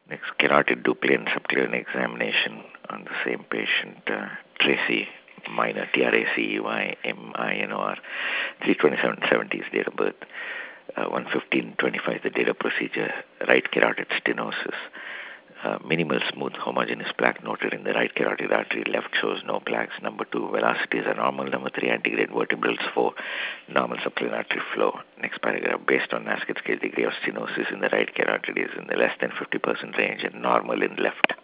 Next, carotid dupliin subclinical examination on the same patient, Tracy Minor, TRACEY, MINOR, 32770 is date of birth, 11525 is the date of procedure, right carotid stenosis. Minimal smooth homogeneous plaque noted in the right carotid artery. Left shows no plaques. Number 2, velocities are normal. Number 3, antegrade vertebrals. 4, normal subclinical artery flow. Next paragraph, based on Nasket scale, degree of stenosis in the right carotid is in the less than 50% range and normal in left.